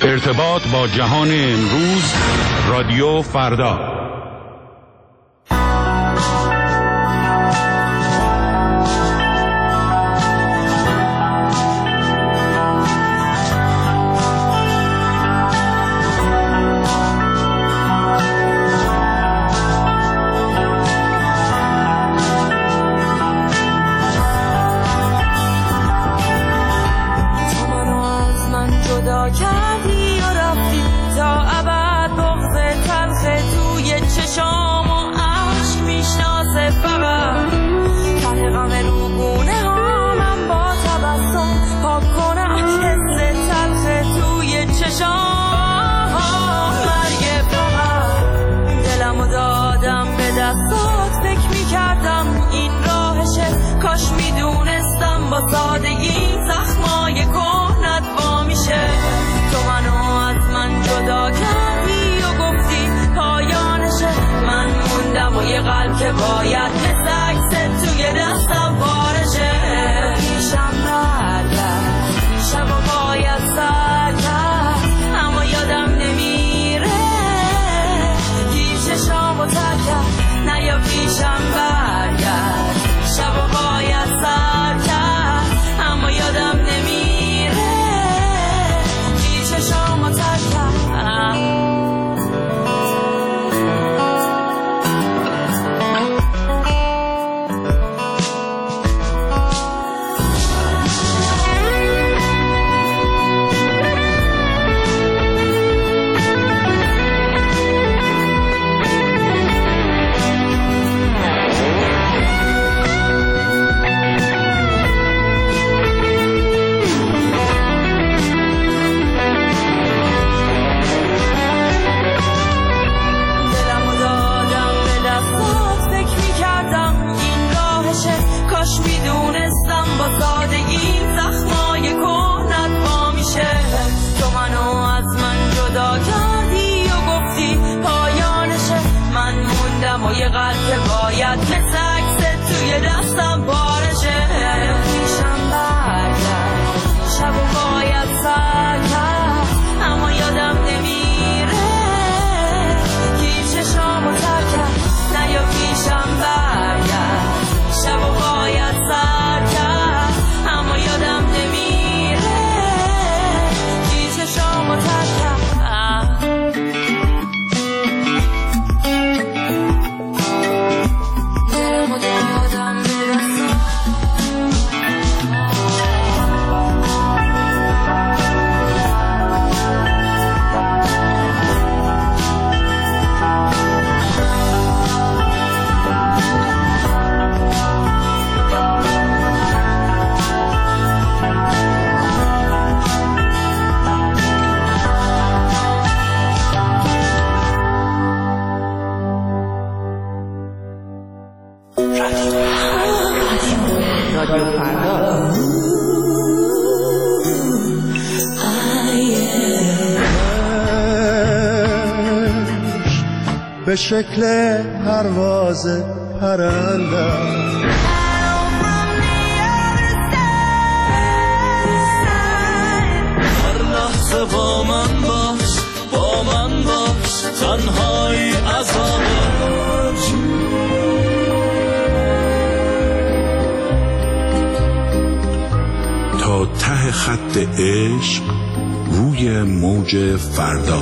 ارتباط با جهان امروز، رادیو فردا. کاش میدونستم با سادگی زخمای کهنت وا میشه. تو منو از من جدا کردی و گفتی پایانشه. من موندم و یه قلب که باید مثل عکست توی دستم پارشه. پیشم برگرد شب و باید سر کرد، اما یادم نمیره گیشه شامو تر کرد. نه یا پیشم برگرد شب و باید سر کرد، اما یادم نمیره گیشه شامو تر کرد. و یه قلب که باید مثل عکست توی دستم پارشه. پیشم برگرد شب و باید سر کرد، اما یادم نمیره گیشه شامو تر کرد. نه یا پیشم برگرد شب و باید سر کرد، اما یادم نمیره گیشه شامو تر کرد. به شکل پرواز پرنده هر لحظه با من باش، با من باش، تنهایی عذابه. تا ته خط عشق روی موج فردا.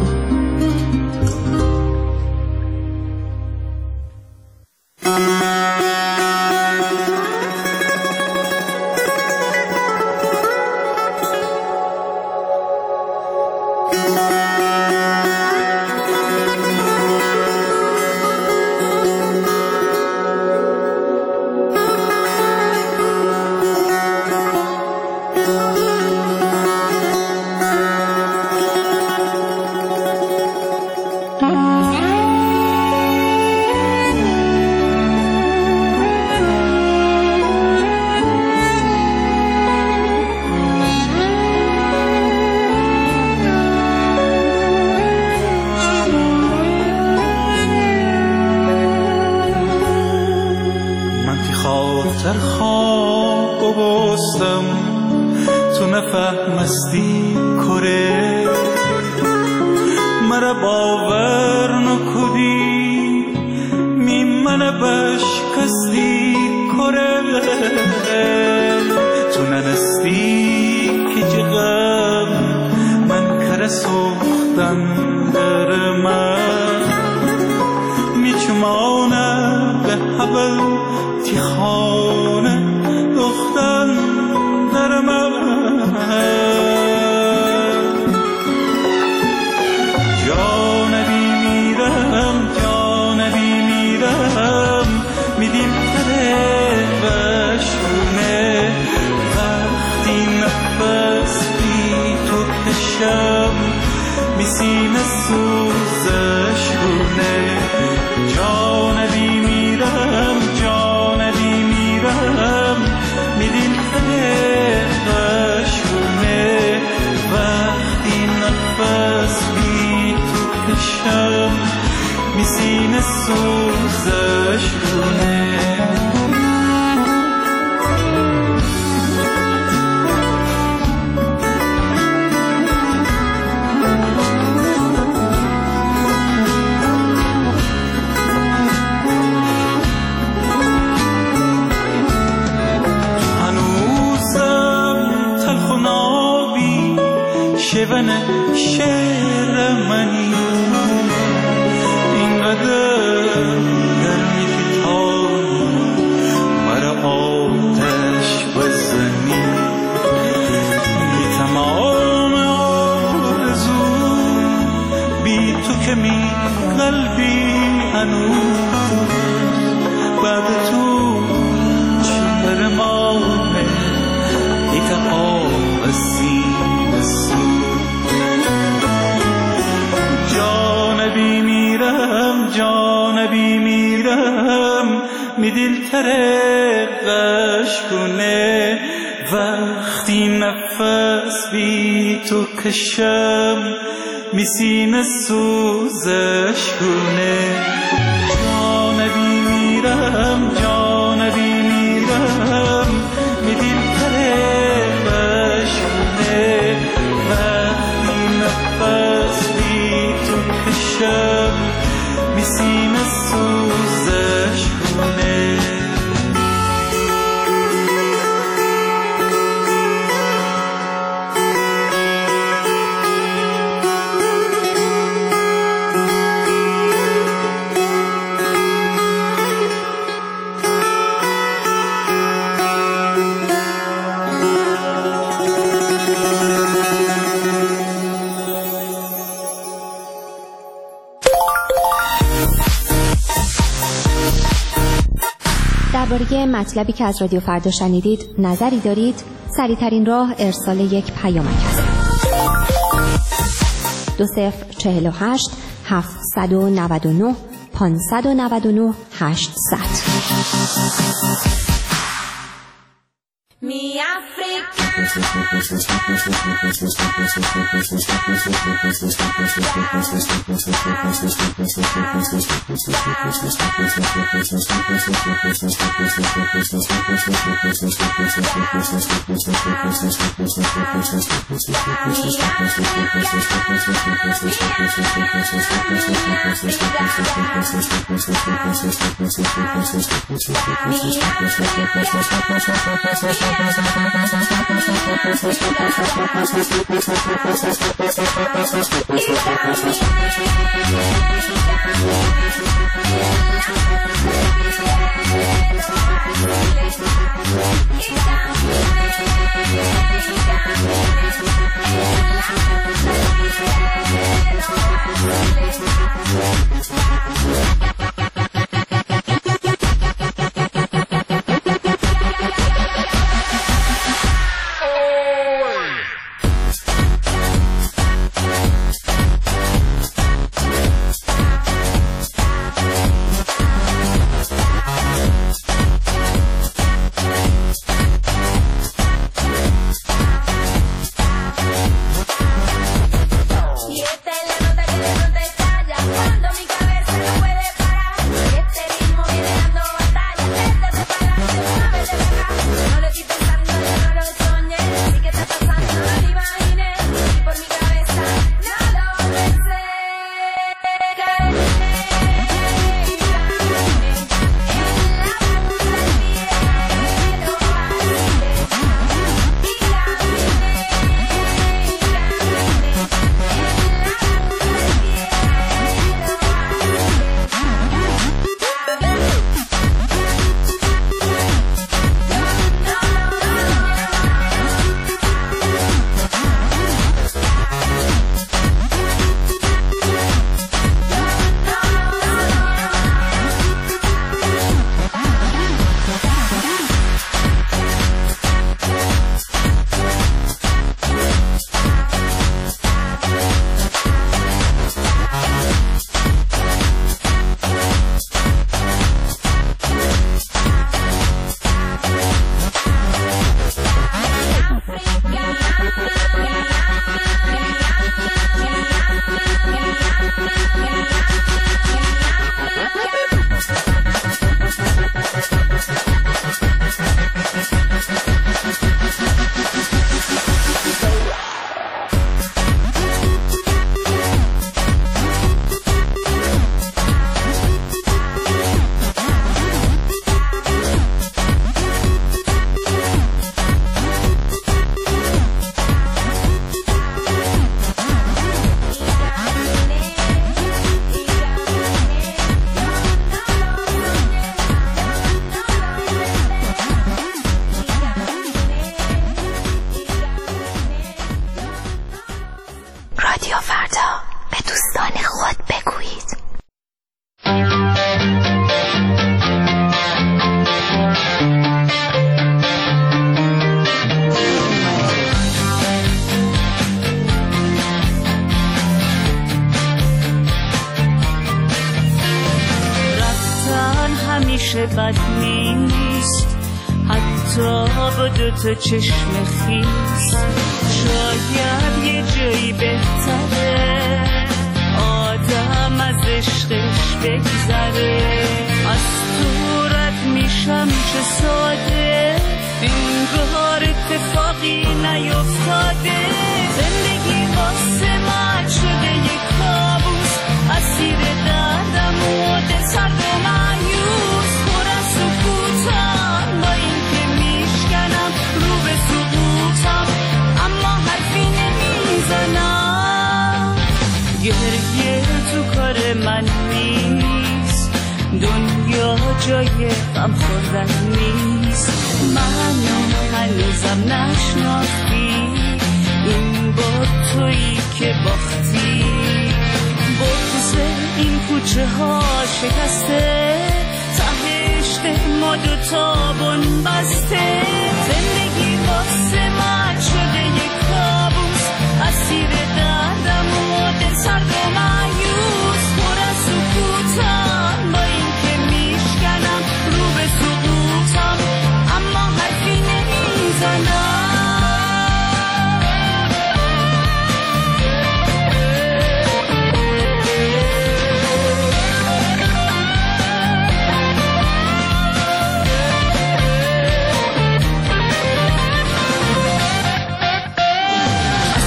در خواب بستم تو نفهمستی کره را باور نکدی میمنه بشکستی کره تو ننستی که جغم من کره سوختم در من میچمانه به حبل تیخانه دختن در من جانبی میرم میدیم تره بشونه وقتی نفس بی تو کشم میسینه سوزش رونه جانبی میرم میدیم تره بشونه وقتی نفس بی تو کشم میسینه سوزش رونه شون شعر منی اینقدر گرمی که تا مرا آتش بزنی بی تمام آرزو بی تو که می قلبی هنوز بعد تو چهر مانه یک آب سینه سو جانبی میرم می دلتره غش کنه وقتی نفس بی تو کشم می سینه سوزش کنه جانبی میرم می دلتره غش کنه وقتی نفس بی تو کشم میسینه سوزش کنه درباره مطلبی که از رادیو فردا شنیدید نظری دارید؟ سریع‌ترین راه ارسال یک پیامک است. 2048 799 599 800. Mi Africa رادیو فردا، به دوستان خود بگویید. رفتن همیشه بد نیست، حتی با 2 تا چشم خیس. شاید یه جایی بهتره آدم از عشقش بگذره. از تو رد میشم چه ساده، انگار اتفاقی نیفتاده. زندگی واسه من شده یک کابوس، اسیر دردم و دل سرد و مایوس. پر از سکوتم با این که میشکنم رو به سقوطم، اما حرفی نمیزنم. گریه تو کار من نیست، دنیا جای غم خوردن نیست. منو هنوزم نشناختی، این با تویی که باختی. بغض این کوچه ها شکسته، ته عشق ما 2 تا بن بسته. زندگی واسه من شده یک کابوس، اسیر دردم و دل سرد و مایوس. پر از سکوتم با این که میشکنم رو به سقوطم، اما حرفی نمیزنم.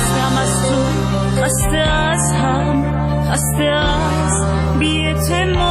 خسته از هم، خسته از بی‌اعتمادی.